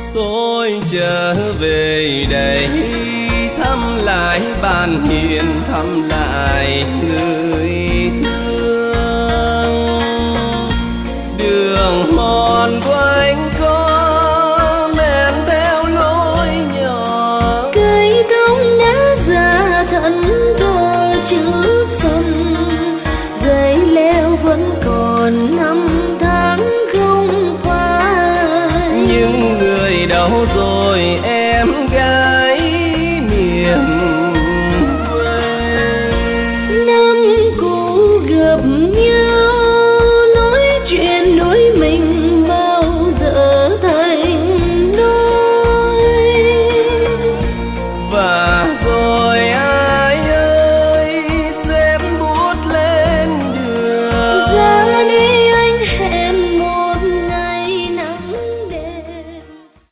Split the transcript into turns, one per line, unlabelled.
tôi trở về đây thăm lại bàn hiền, thăm lại người thương. Đường mòn quanh co men theo lối nhỏ,
cây thông đã già thân đổ chữ xuân, dây leo vẫn còn năm tháng không phai.
những người đâu rồi